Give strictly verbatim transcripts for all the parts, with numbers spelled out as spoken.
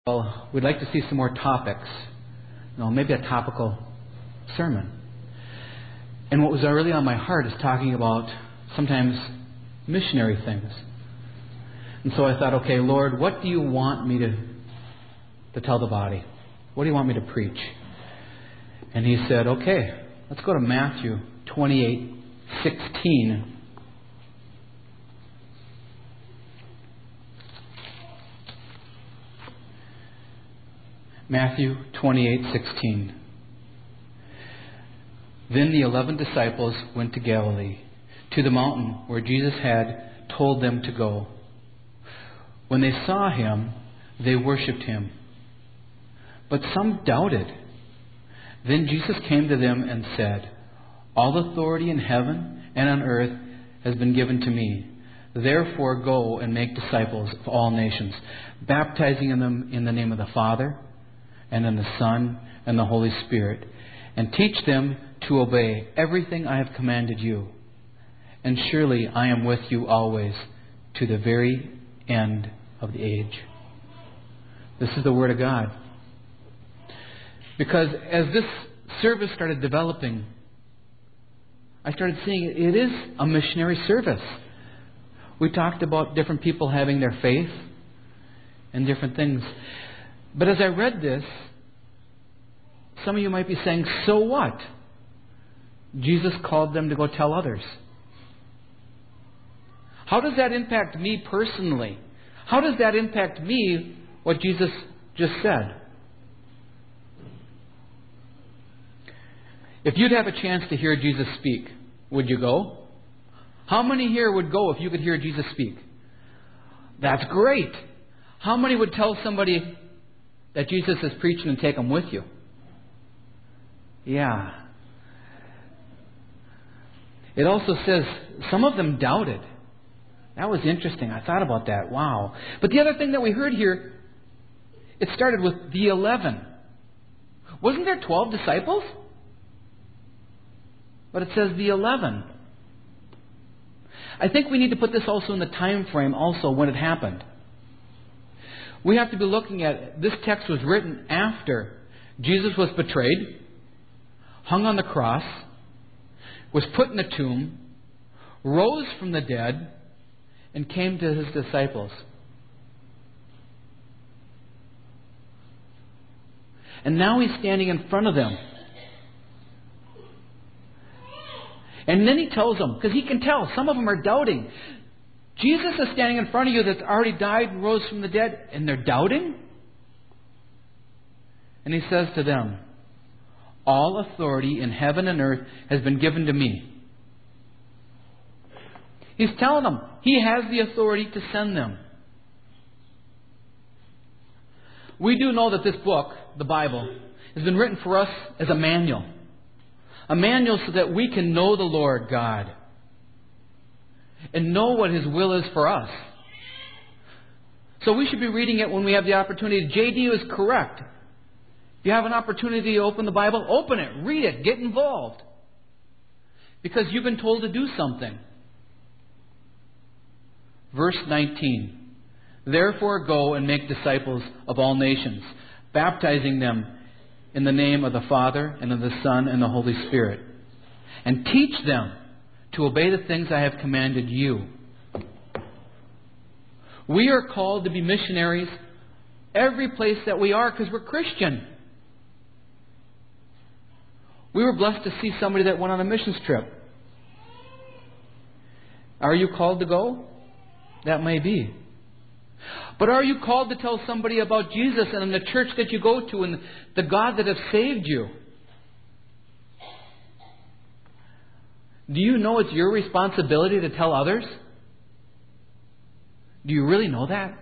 Well, we'd like to see some more topics. You know, maybe a topical sermon. And what was really on my heart is talking about sometimes missionary things. And so I thought, okay, Lord, what do you want me to, to tell the body? What do you want me to preach? And He said, okay, let's go to Matthew twenty-eight sixteen. Matthew twenty-eight sixteen. Then the eleven disciples went to Galilee, to the mountain where Jesus had told them to go. When they saw Him, they worshipped Him. But some doubted. Then Jesus came to them and said, all authority in heaven and on earth has been given to me. Therefore go and make disciples of all nations, baptizing them in the name of the Father, and in the Son, and the Holy Spirit, and teach them to obey everything I have commanded you. And surely I am with you always, to the very end of the age. This is the Word of God. Because as this service started developing, I started seeing it is a missionary service. We talked about different people having their faith and different things. But as I read this, some of you might be saying, so what? Jesus called them to go tell others. How does that impact me personally? How does that impact me, what Jesus just said? If you'd have a chance to hear Jesus speak, would you go? How many here would go if you could hear Jesus speak? That's great. How many would tell somebody that Jesus is preaching and take them with you? Yeah. It also says some of them doubted. That was interesting. I thought about that. Wow. But the other thing that we heard here, it started with the eleven. Wasn't there twelve disciples? But it says the eleven. I think we need to put this also in the time frame also when it happened. We have to be looking at, this text was written after Jesus was betrayed, hung on the cross, was put in a tomb, rose from the dead, and came to His disciples. And now He's standing in front of them. And then He tells them, because He can tell, some of them are doubting. Jesus is standing in front of you that's already died and rose from the dead, and they're doubting? And He says to them, all authority in heaven and earth has been given to me. He's telling them He has the authority to send them. We do know that this book, the Bible, has been written for us as a manual. A manual so that we can know the Lord God and know what His will is for us. So we should be reading it when we have the opportunity. J D is correct. If you have an opportunity to open the Bible, open it, read it, get involved. Because you've been told to do something. Verse nineteen. Therefore go and make disciples of all nations, baptizing them in the name of the Father and of the Son and the Holy Spirit. And teach them to obey the things I have commanded you. We are called to be missionaries every place that we are because we're Christian. We were blessed to see somebody that went on a missions trip. Are you called to go? That may be. But are you called to tell somebody about Jesus and in the church that you go to and the God that has saved you? Do you know it's your responsibility to tell others? Do you really know that?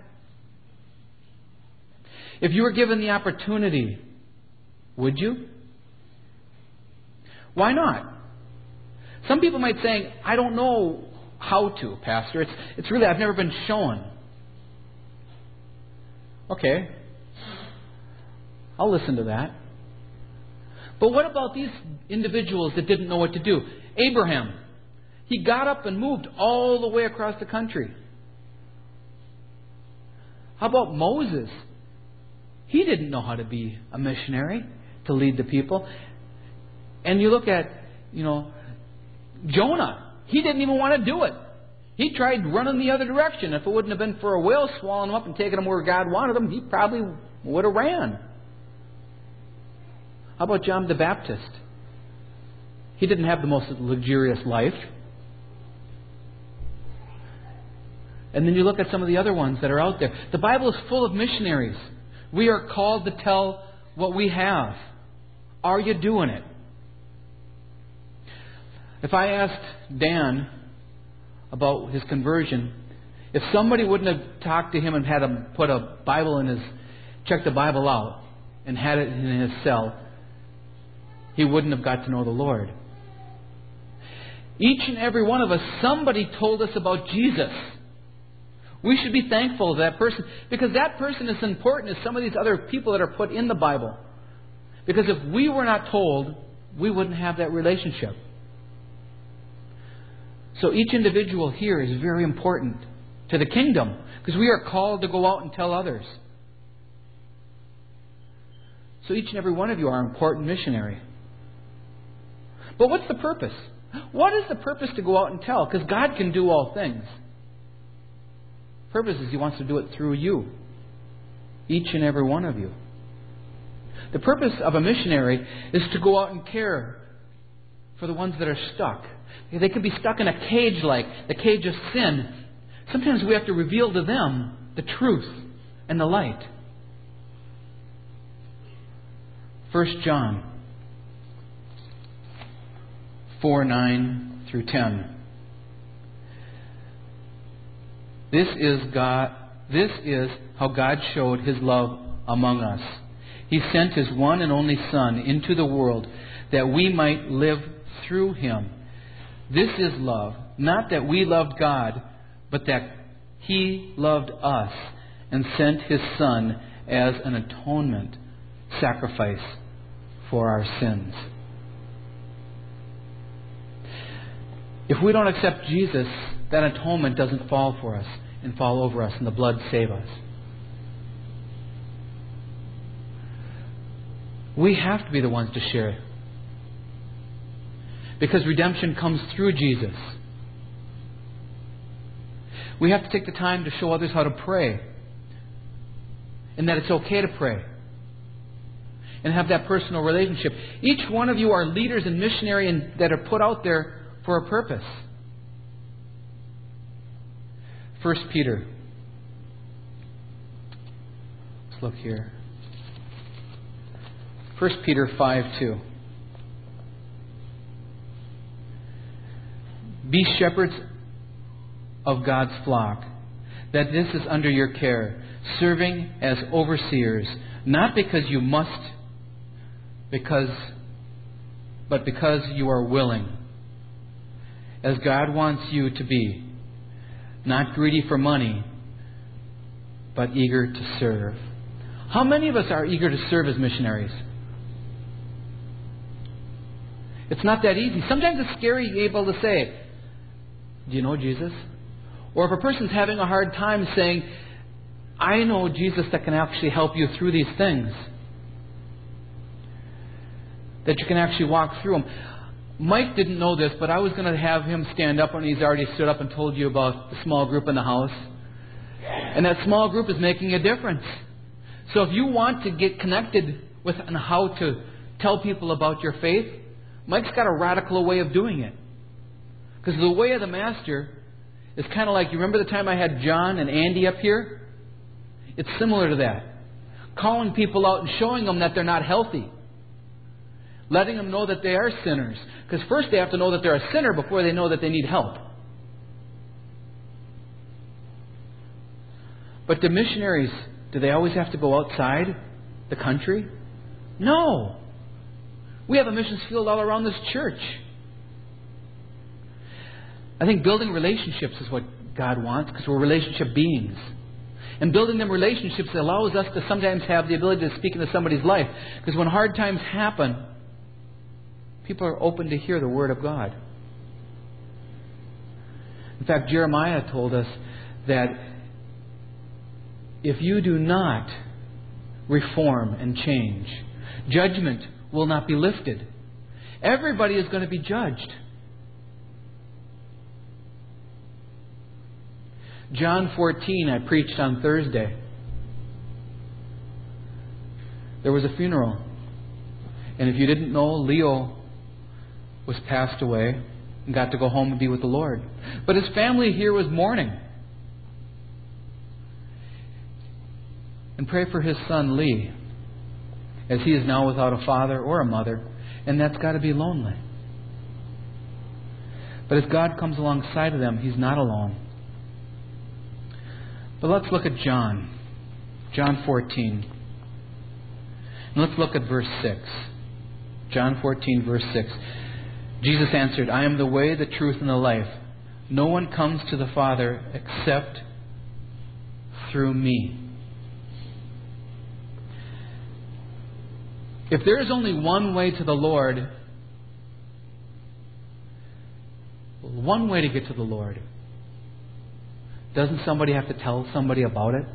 If you were given the opportunity, would you? Why not? Some people might say, I don't know how to, Pastor. It's, it's really, I've never been shown. Okay. I'll listen to that. But what about these individuals that didn't know what to do? Abraham. He got up and moved all the way across the country. How about Moses? He didn't know how to be a missionary, to lead the people. And you look at, you know, Jonah. He didn't even want to do it. He tried running the other direction. If it wouldn't have been for a whale swallowing him up and taking him where God wanted him, he probably would have ran. How about John the Baptist? He didn't have the most luxurious life. And then you look at some of the other ones that are out there. The Bible is full of missionaries. We are called to tell what we have. Are you doing it? If I asked Dan about his conversion, if somebody wouldn't have talked to him and had him put a Bible in his, checked the Bible out and had it in his cell, he wouldn't have got to know the Lord. Each and every one of us, somebody told us about Jesus. We should be thankful to that person, because that person is important as some of these other people that are put in the Bible. Because if we were not told, we wouldn't have that relationship. So each individual here is very important to the kingdom, because we are called to go out and tell others. So each and every one of you are an important missionary. But what's the purpose? What is the purpose to go out and tell? Because God can do all things. Purpose is He wants to do it through you. Each and every one of you. The purpose of a missionary is to go out and care for the ones that are stuck. They could be stuck in a cage like the cage of sin. Sometimes we have to reveal to them the truth and the light. First John four, nine through ten. This is God. This is how God showed His love among us. He sent His one and only Son into the world that we might live through Him. This is love, not that we loved God, but that He loved us and sent His Son as an atonement sacrifice for our sins. If we don't accept Jesus, that atonement doesn't fall for us and fall over us, and the blood save us. We have to be the ones to share it. Because redemption comes through Jesus. We have to take the time to show others how to pray. And that it's okay to pray. And have that personal relationship. Each one of you are leaders and missionaries that are put out there for a purpose. First Peter. Let's look here. First Peter five two. Be shepherds of God's flock, that this is under your care, serving as overseers, not because you must, because, but because you are willing, as God wants you to be, not greedy for money, but eager to serve. How many of us are eager to serve as missionaries? It's not that easy. Sometimes it's scary to be able to say, do you know Jesus? Or if a person's having a hard time saying, I know Jesus that can actually help you through these things. That you can actually walk through them. Mike didn't know this, but I was going to have him stand up when he's already stood up and told you about the small group in the house. And that small group is making a difference. So if you want to get connected with and how to tell people about your faith, Mike's got a radical way of doing it. Because the way of the Master is kind of like, you remember the time I had John and Andy up here? It's similar to that. Calling people out and showing them that they're not healthy. Letting them know that they are sinners. Because first they have to know that they're a sinner before they know that they need help. But the missionaries, do they always have to go outside the country? No. We have a missions field all around this church. I think building relationships is what God wants, because we're relationship beings. And building them relationships allows us to sometimes have the ability to speak into somebody's life. Because when hard times happen, people are open to hear the Word of God. In fact, Jeremiah told us that if you do not reform and change. Judgment will not be lifted. Everybody is going to be judged. John fourteen, I preached on Thursday. There was a funeral. And if you didn't know, Leo was passed away and got to go home and be with the Lord. But his family here was mourning. And pray for his son Lee, as he is now without a father or a mother, and that's got to be lonely. But as God comes alongside of them, He's not alone. But let's look at John. John fourteen. And let's look at verse six. John fourteen, verse six. Jesus answered, I am the way, the truth, and the life. No one comes to the Father except through me. If there is only one way to the Lord, one way to get to the Lord, doesn't somebody have to tell somebody about it?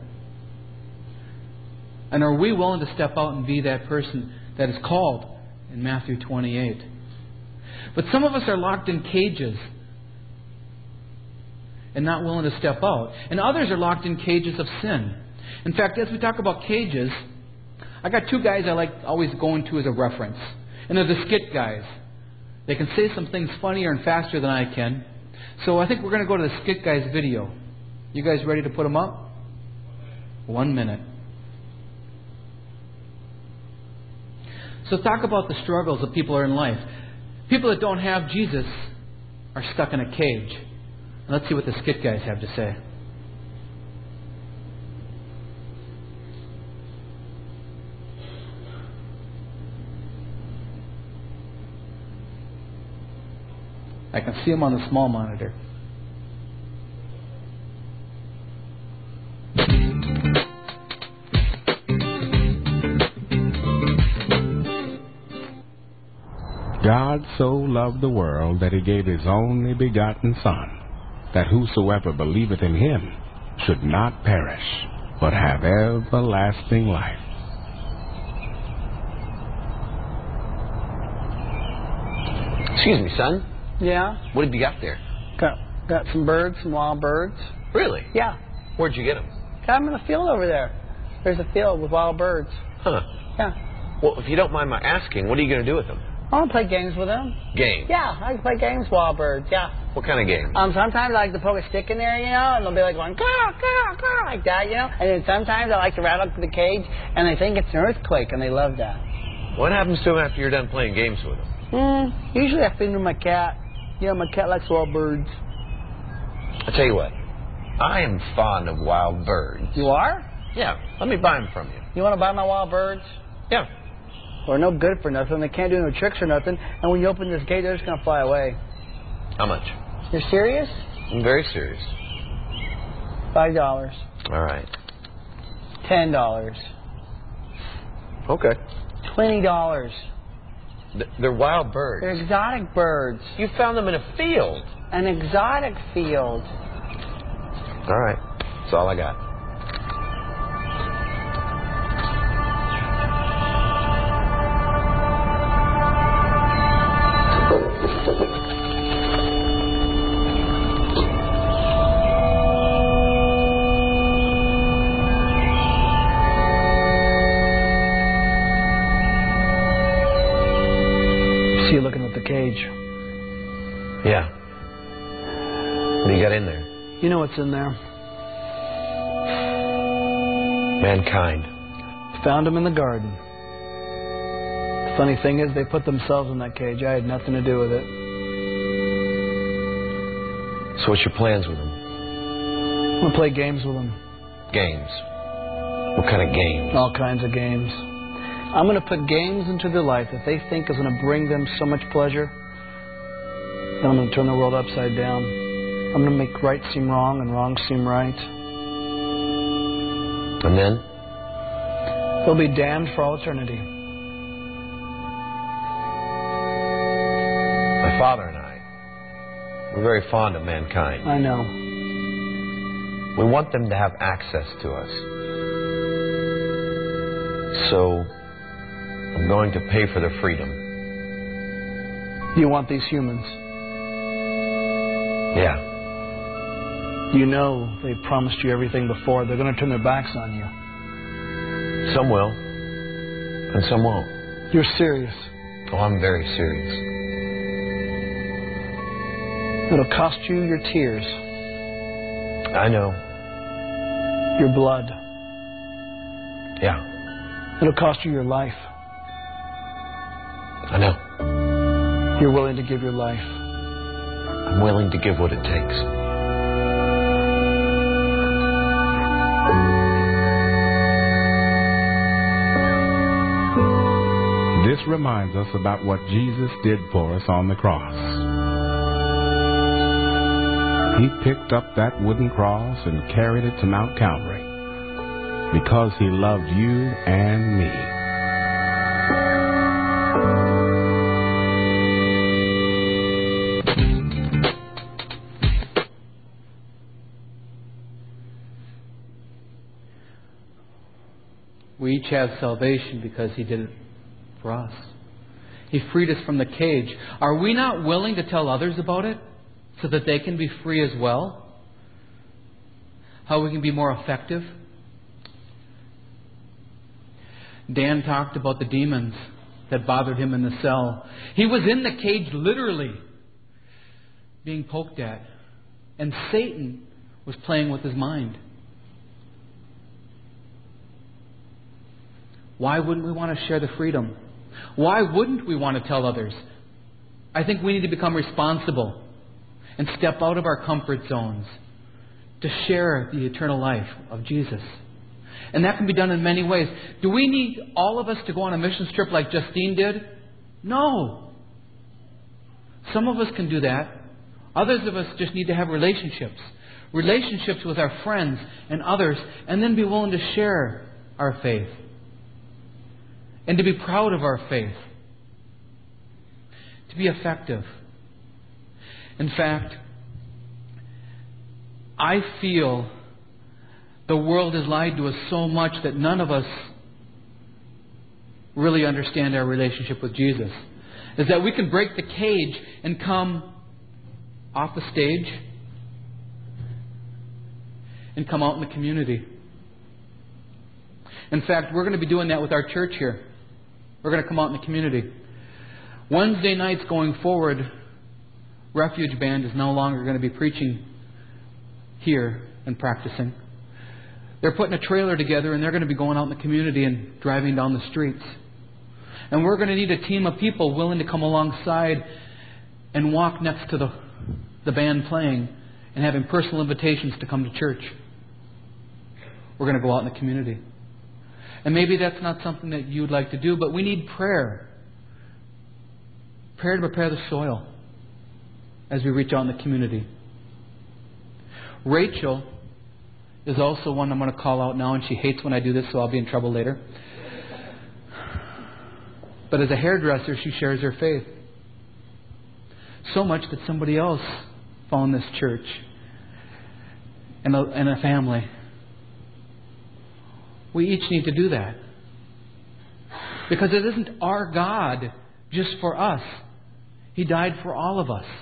And are we willing to step out and be that person that is called in Matthew twenty-eight? But some of us are locked in cages and not willing to step out. And others are locked in cages of sin. In fact, as we talk about cages, I got two guys I like always going to as a reference. And they're the skit guys. They can say some things funnier and faster than I can. So I think we're going to go to the skit guys video. You guys ready to put them up? One minute. So talk about the struggles that people are in life. People that don't have Jesus are stuck in a cage. And let's see what the skit guys have to say. I can see them on the small monitor. God so loved the world that He gave His only begotten Son, that whosoever believeth in Him should not perish, but have everlasting life. Excuse me, son. Yeah. What have you got there? Got got some birds, some wild birds. Really? Yeah. Where'd you get them? Got them in the field over there. There's a field with wild birds. Huh. Yeah. Well, if you don't mind my asking, what are you going to do with them? I want to play games with them. Games? Yeah, I can play games with wild birds. Yeah. What kind of games? Um, sometimes I like to poke a stick in there, you know, and they'll be like going, caw, caw, caw, like that, you know. And then sometimes I like to rattle up the cage, and they think it's an earthquake, and they love that. What happens to them after you're done playing games with them? Mm, usually I feed them to my cat. You know, my cat likes wild birds. I'll tell you what. I am fond of wild birds. You are? Yeah. Let me buy them from you. You want to buy my wild birds? Yeah. They're no good for nothing. They can't do no tricks or nothing. And when you open this gate, they're just going to fly away. How much? You're serious? I'm very serious. Five dollars. All right. Ten dollars. Okay. Twenty dollars. Th- they're wild birds. They're exotic birds. You found them in a field. An exotic field. All right. That's all I got. See you looking at the cage. Yeah. What do you got in there? You know what's in there. Mankind. Found them in the garden. The funny thing is, they put themselves in that cage. I had nothing to do with it. So what's your plans with them? I'm going to play games with them. Games. What kind of games? All kinds of games. I'm going to put games into their life that they think is going to bring them so much pleasure. Then I'm going to turn the world upside down. I'm going to make right seem wrong and wrong seem right. And then? They'll be damned for all eternity. My father and I, we're very fond of mankind. I know. We want them to have access to us. So I'm going to pay for their freedom. You want these humans? Yeah. You know they've promised you everything before. They're going to turn their backs on you. Some will, and some won't. You're serious. Oh, I'm very serious. It'll cost you your tears. I know. Your blood. Yeah. It'll cost you your life. I know. You're willing to give your life. I'm willing to give what it takes. This reminds us about what Jesus did for us on the cross. He picked up that wooden cross and carried it to Mount Calvary because He loved you and me. We each have salvation because He did it for us. He freed us from the cage. Are we not willing to tell others about it so that they can be free as well? How we can be more effective? Dan talked about the demons that bothered him in the cell. He was in the cage literally being poked at. And Satan was playing with his mind. Why wouldn't we want to share the freedom? Why wouldn't we want to tell others? I think we need to become responsible and step out of our comfort zones to share the eternal life of Jesus. And that can be done in many ways. Do we need all of us to go on a mission trip like Justine did? No. Some of us can do that. Others of us just need to have relationships. Relationships with our friends and others, and then be willing to share our faith. And to be proud of our faith. To be effective. In fact, I feel the world has lied to us so much that none of us really understand our relationship with Jesus. Is that we can break the cage and come off the stage and come out in the community. In fact, we're going to be doing that with our church here. We're going to come out in the community. Wednesday nights going forward, Refuge Band is no longer going to be preaching here and practicing. They're putting a trailer together and they're going to be going out in the community and driving down the streets. And we're going to need a team of people willing to come alongside and walk next to the, the band playing and having personal invitations to come to church. We're going to go out in the community. And maybe that's not something that you'd like to do, but we need prayer. Prayer to prepare the soil as we reach out in the community. Rachel is also one I'm going to call out now, and she hates when I do this, so I'll be in trouble later. But as a hairdresser, she shares her faith. So much that somebody else found this church and a, and a family. We each need to do that. Because it isn't our God just for us. He died for all of us.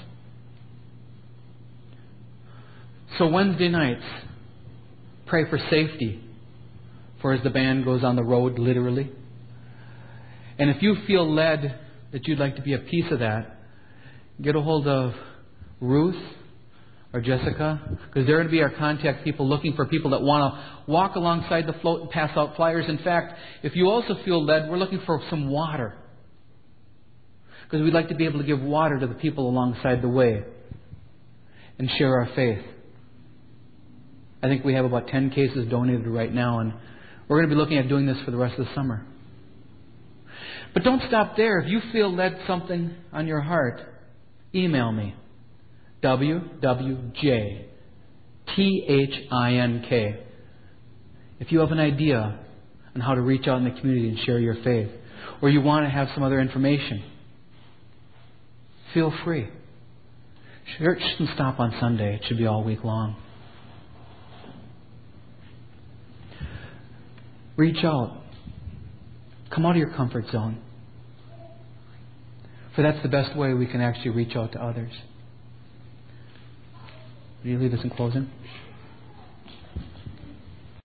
So Wednesday nights, pray for safety. For as the band goes on the road, literally. And if you feel led that you'd like to be a piece of that, get a hold of Ruth or Jessica, because they're going to be our contact people looking for people that want to walk alongside the float and pass out flyers. In fact, if you also feel led, we're looking for some water, because we'd like to be able to give water to the people alongside the way and share our faith. I think we have about ten cases donated right now, and we're going to be looking at doing this for the rest of the summer. But don't stop there. If you feel led something on your heart, email me. W W J T H I N K. If you have an idea on how to reach out in the community and share your faith, or you want to have some other information, feel free. Church shouldn't stop on Sunday. It should be all week long. Reach out. Come out of your comfort zone. For that's the best way we can actually reach out to others. Will you lead us in closing?